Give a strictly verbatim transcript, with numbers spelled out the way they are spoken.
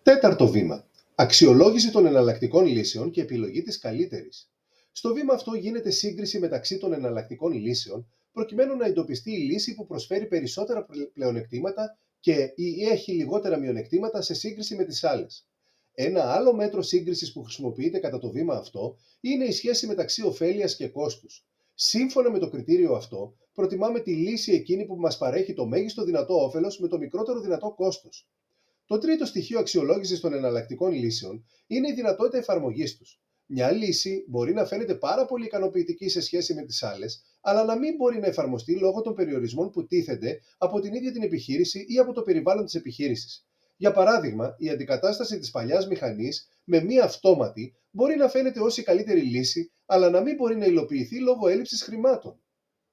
Τέταρτο βήμα. Αξιολόγηση των εναλλακτικών λύσεων και επιλογή της καλύτερης. Στο βήμα αυτό γίνεται σύγκριση μεταξύ των εναλλακτικών λύσεων, προκειμένου να εντοπιστεί η λύση που προσφέρει περισσότερα πλεονεκτήματα και ή έχει λιγότερα μειονεκτήματα σε σύγκριση με τις άλλες. Ένα άλλο μέτρο σύγκρισης που χρησιμοποιείται κατά το βήμα αυτό είναι η σχέση μεταξύ ωφέλειας και κόστους. Σύμφωνα με το κριτήριο αυτό, προτιμάμε τη λύση εκείνη που μας παρέχει το μέγιστο δυνατό όφελος με το μικρότερο δυνατό κόστος. Το τρίτο στοιχείο αξιολόγησης των εναλλακτικών λύσεων είναι η δυνατότητα εφαρμογής τους. Μια λύση μπορεί να φαίνεται πάρα πολύ ικανοποιητική σε σχέση με τις άλλες, αλλά να μην μπορεί να εφαρμοστεί λόγω των περιορισμών που τίθενται από την ίδια την επιχείρηση ή από το περιβάλλον της επιχείρησης. Για παράδειγμα, η αντικατάσταση της παλιάς μηχανής με μία αυτόματη μπορεί να φαίνεται ως η καλύτερη λύση, αλλά να μην μπορεί να υλοποιηθεί λόγω έλλειψης χρημάτων.